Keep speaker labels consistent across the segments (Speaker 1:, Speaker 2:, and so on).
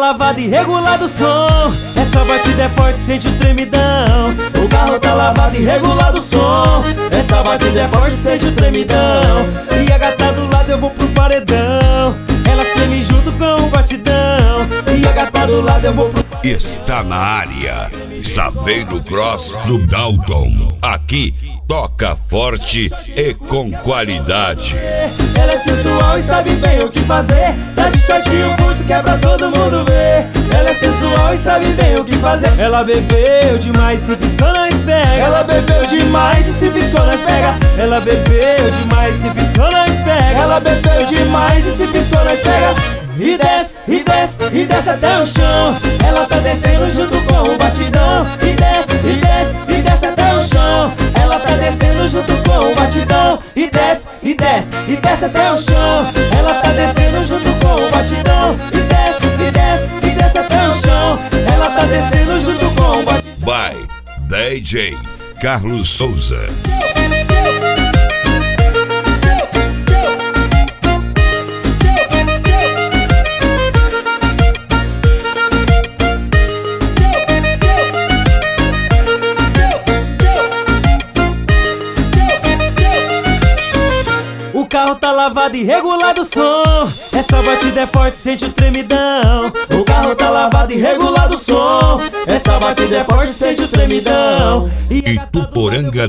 Speaker 1: lavado e regulado o som. Essa batida é forte, sente o tremidão. O carro tá lavado e regulado o som. Essa batida é forte, sente o tremidão. E a gata do lado eu vou pro paredão. Ela treme junto com o batidão. E a gata do lado eu vou pro paredão.
Speaker 2: Está na área Saveiro Cross do Dalton. Aqui toca forte e com qualidade.
Speaker 1: Ela é sensual e sabe bem o que fazer. Tá de shortinho curto que é pra todo mundo ver. Ela é sensual e sabe bem o que fazer. Ela bebeu demais, se piscou nós pega. Ela bebeu demais e se piscou nós pega. Ela bebeu demais, se piscou nós pega. Ela bebeu demais e se piscou nós pega. E desce, e desce, e desce até o chão. Ela tá descendo junto com o batidão. E desce, e desce, e desce até o chão. Ela tá descendo junto com o batidão. E desce, e desce, e desce até o chão. Ela tá descendo junto com o batidão. E desce, e desce, e desce até o chão. Ela tá descendo junto com o batidão.
Speaker 2: By DJ Carlos Souza.
Speaker 1: O carro tá lavado e regulado o som. Essa batida é forte, sente o tremidão. O carro tá lavado e regulado o som. Essa batida é forte, sente o tremidão.
Speaker 2: Ituporanga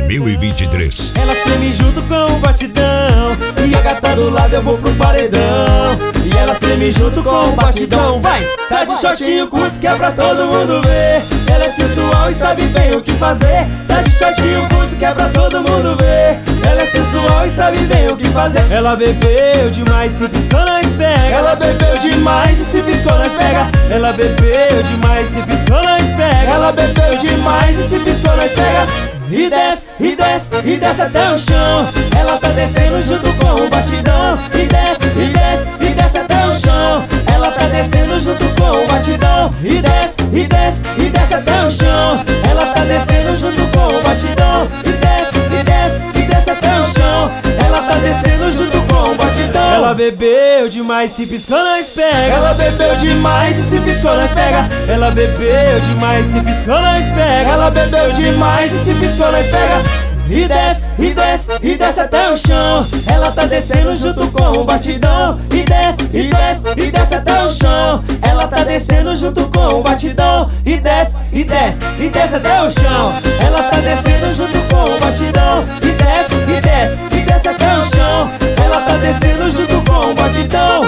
Speaker 2: 2023.
Speaker 1: Ela treme junto com o batidão. E a gata do lado eu vou pro paredão. E elas tremem junto com o batidão. Vai! Tá de shortinho curto que é pra todo mundo ver. Ela é sensual e sabe bem o que fazer. Tá de shortinho curto que é pra todo mundo ver. Ela é sensual e sabe bem o que fazer. Ela bebeu demais, se piscou nós pega. Ela bebeu demais e se piscou nós pega. Ela bebeu demais, se piscou nós pega. Ela bebeu demais e se piscou nós pega. E desce, e desce, e desce até o chão. Ela tá descendo junto com o batidão. E desce, e desce, e desce até o chão. Ela tá descendo junto com o batidão. E desce, e desce, e desce até o chão. Ela tá descendo junto com o batidão. E desce, e desce, e desce até o chão. Ela tá descendo junto com o batidão. Ela bebeu demais, se piscou nós pega. Ela bebeu demais e se piscou nós pega. Ela bebeu demais, se piscou nós pega. Ela bebeu demais e se piscou nós pega. E desce, e desce, e desce até o chão. Ela tá descendo junto com o batidão. E desce, e desce, e desce até o chão. Ela tá descendo junto com o batidão. E desce, e desce, e desce até o chão. Ela tá descendo junto com o batidão. E desce, e desce, e desce até o chão. Ela tá descendo junto com o batidão.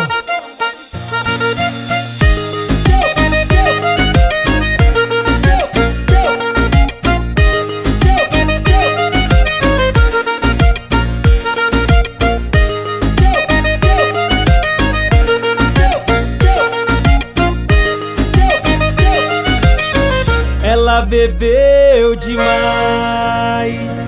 Speaker 1: Ela bebeu demais.